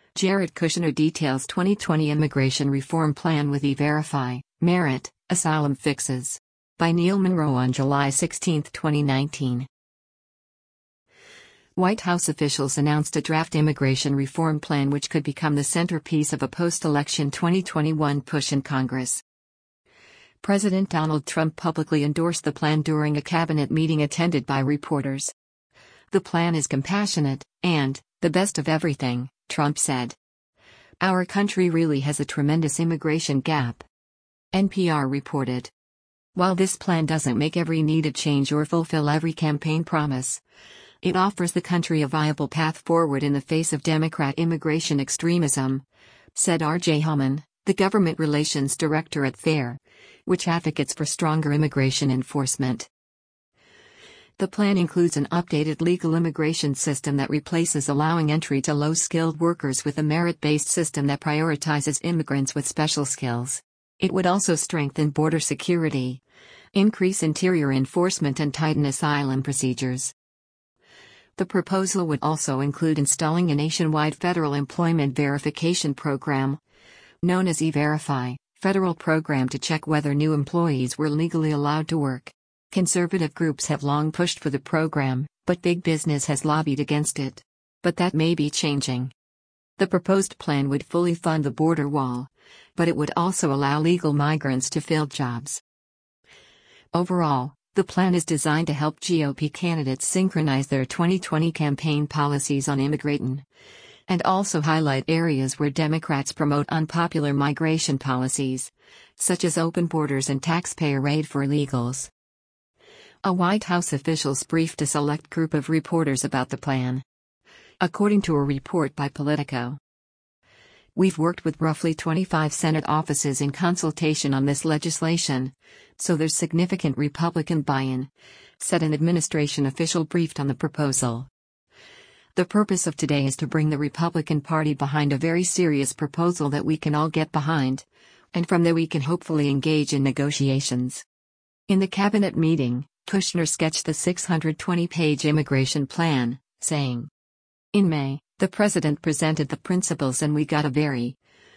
Jared Kushner details 2020 immigration reform plan with E-Verify, Merit, Asylum Fixes. By Neil Monroe on July 16, 2019. White House officials announced a draft immigration reform plan which could become the centerpiece of a post-election 2021 push in Congress. President Donald Trump publicly endorsed the plan during a cabinet meeting attended by reporters. The plan is compassionate and the best of everything, Trump said. Our country really has a tremendous immigration gap, NPR reported. While this plan doesn't make every needed change or fulfill every campaign promise, it offers the country a viable path forward in the face of Democrat immigration extremism, said R.J. Human, the government relations director at FAIR, which advocates for stronger immigration enforcement. The plan includes an updated legal immigration system that replaces allowing entry to low-skilled workers with a merit-based system that prioritizes immigrants with special skills. It would also strengthen border security, increase interior enforcement and tighten asylum procedures. The proposal would also include installing a nationwide federal employment verification program, known as E-Verify, federal program to check whether new employees were legally allowed to work. Conservative groups have long pushed for the program, but big business has lobbied against it. But that may be changing. The proposed plan would fully fund the border wall, but it would also allow legal migrants to fill jobs. Overall, the plan is designed to help GOP candidates synchronize their 2020 campaign policies on immigration, and also highlight areas where Democrats promote unpopular migration policies, such as open borders and taxpayer aid for illegals. A White House officials briefed a select group of reporters about the plan. According to a report by Politico, "We've worked with roughly 25 Senate offices in consultation on this legislation, so there's significant Republican buy-in," said an administration official briefed on the proposal. "The purpose of today is to bring the Republican Party behind a very serious proposal that we can all get behind, and from there we can hopefully engage in negotiations." In the cabinet meeting, Kushner sketched the 620-page immigration plan, saying, "In May, the president presented the principles and we got a very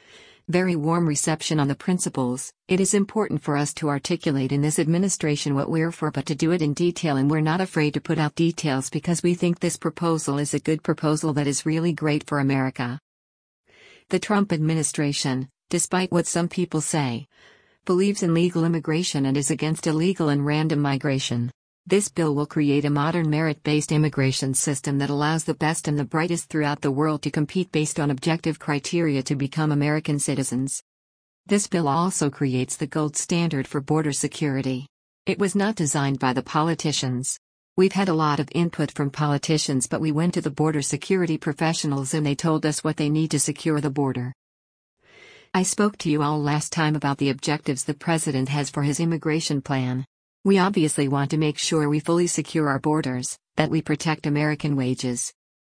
warm reception on the principles. It is important for us to articulate in this administration what we're for, but to do it in detail, and we're not afraid to put out details because we think this proposal is a good proposal that is really great for America." The Trump administration, despite what some people say, believes in legal immigration and is against illegal and random migration. This bill will create a modern merit-based immigration system that allows the best and the brightest throughout the world to compete based on objective criteria to become American citizens. This bill also creates the gold standard for border security. It was not designed by the politicians. We've had a lot of input from politicians, but we went to the border security professionals and they told us what they need to secure the border. I spoke to you all last time about the objectives the president has for his immigration plan. We obviously want to make sure we fully secure our borders, that we protect American wages.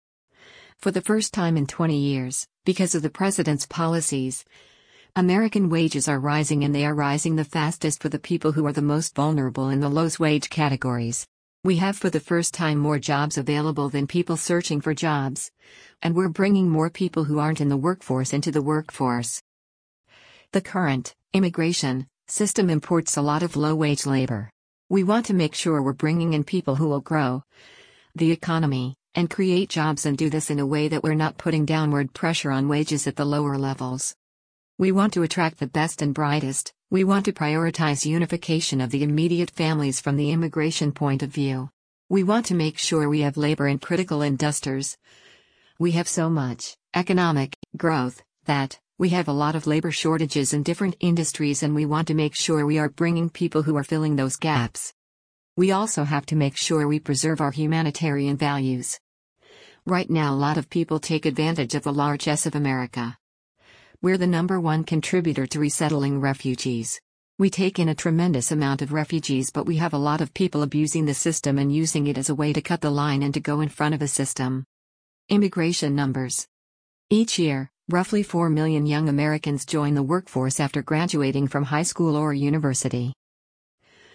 For the first time in 20 years, because of the president's policies, American wages are rising, and they are rising the fastest for the people who are the most vulnerable in the lowest wage categories. We have for the first time more jobs available than people searching for jobs, and we're bringing more people who aren't in the workforce into the workforce. The current immigration system imports a lot of low-wage labor. We want to make sure we're bringing in people who will grow the economy and create jobs, and do this in a way that we're not putting downward pressure on wages at the lower levels. We want to attract the best and brightest. We want to prioritize unification of the immediate families from the immigration point of view. We want to make sure we have labor in critical industries. We have so much economic growth that we have a lot of labor shortages in different industries, and we want to make sure we are bringing people who are filling those gaps. We also have to make sure we preserve our humanitarian values. Right now, a lot of people take advantage of the largesse of America. We're the #1 contributor to resettling refugees. We take in a tremendous amount of refugees, but we have a lot of people abusing the system and using it as a way to cut the line and to go in front of a system. Immigration numbers. Each year, roughly 4 million young Americans join the workforce after graduating from high school or university.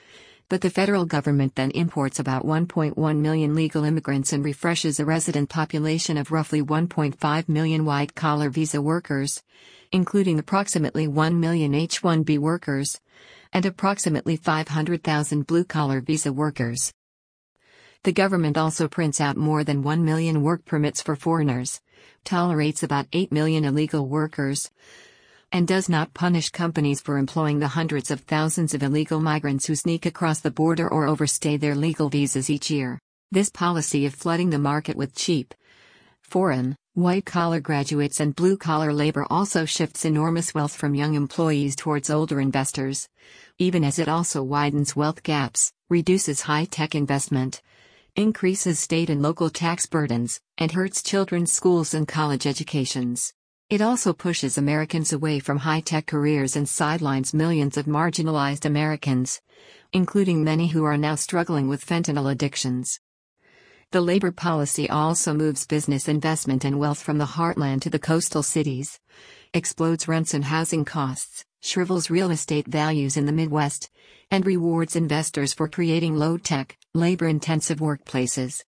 But the federal government then imports about 1.1 million legal immigrants and refreshes a resident population of roughly 1.5 million white-collar visa workers, including approximately 1 million H-1B workers, and approximately 500,000 blue-collar visa workers. The government also prints out more than 1 million work permits for foreigners, tolerates about 8 million illegal workers, and does not punish companies for employing the hundreds of thousands of illegal migrants who sneak across the border or overstay their legal visas each year. This policy of flooding the market with cheap, foreign, white-collar graduates and blue-collar labor also shifts enormous wealth from young employees towards older investors, even as it also widens wealth gaps, reduces high-tech investment, increases state and local tax burdens, and hurts children's schools and college educations. It also pushes Americans away from high-tech careers and sidelines millions of marginalized Americans, including many who are now struggling with fentanyl addictions. The labor policy also moves business investment and wealth from the heartland to the coastal cities, explodes rents and housing costs, shrivels real estate values in the Midwest, and rewards investors for creating low-tech, labor-intensive workplaces.